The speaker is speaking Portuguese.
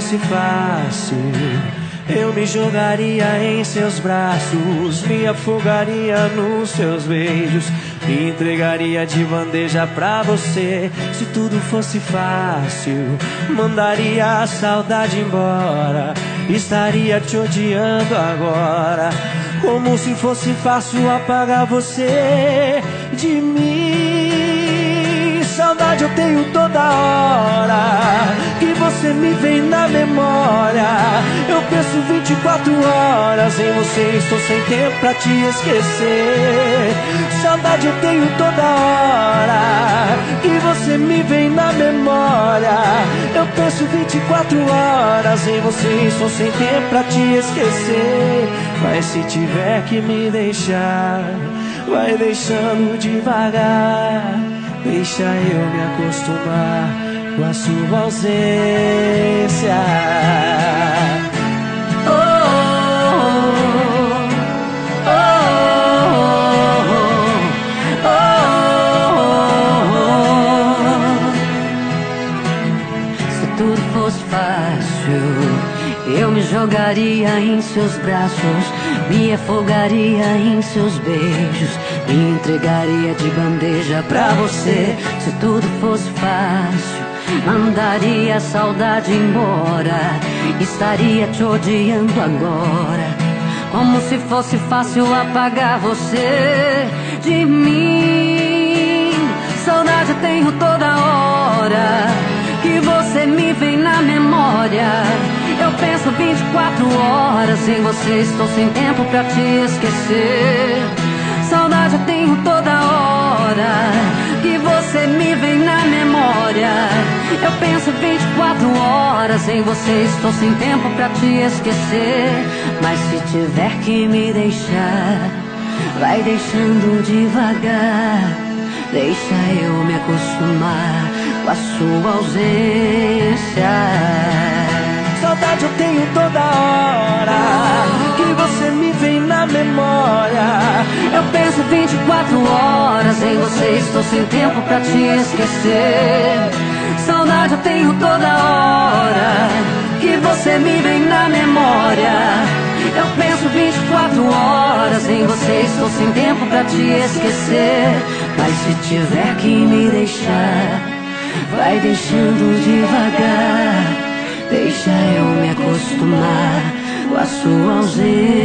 fosse fácil, eu me jogaria em seus braços, me afogaria nos seus beijos, me entregaria de bandeja pra você. Se tudo fosse fácil, mandaria a saudade embora, estaria te odiando agora. Como se fosse fácil apagar você de mim. Saudade eu tenho toda hora, que você me vem na memória. Eu penso 24 horas em você, estou sem tempo pra te esquecer. Saudade eu tenho toda hora, que você me vem na memória. Eu penso 24 horas em você, estou sem tempo pra te esquecer. Mas se tiver que me deixar, vai deixando devagar. Deixa eu me acostumar com a sua ausência. Oh, oh, oh, oh, oh. Se tudo fosse fácil, eu me jogaria em seus braços, me afogaria em seus beijos, me entregaria de bandeja pra você. Se tudo fosse fácil, mandaria a saudade embora, estaria te odiando agora. Como se fosse fácil apagar você de mim. Saudade eu tenho toda hora, que você me vem na memória. Eu penso 24 horas em você, estou sem tempo pra te esquecer. Saudade eu tenho toda hora, que você me vem na memória. Eu penso 24 horas em você, estou sem tempo pra te esquecer. Mas se tiver que me deixar, vai deixando devagar. Deixa eu me acostumar com a sua ausência. Saudade eu tenho toda hora, que você me vem na memória. Eu penso 24 horas em você, estou sem tempo pra te esquecer. Saudade eu tenho toda hora, que você me vem na memória. Eu penso 24 horas em você, estou sem tempo pra te esquecer. Mas se tiver que me deixar, vai deixando devagar. Deixa eu me acostumar com a sua ausência.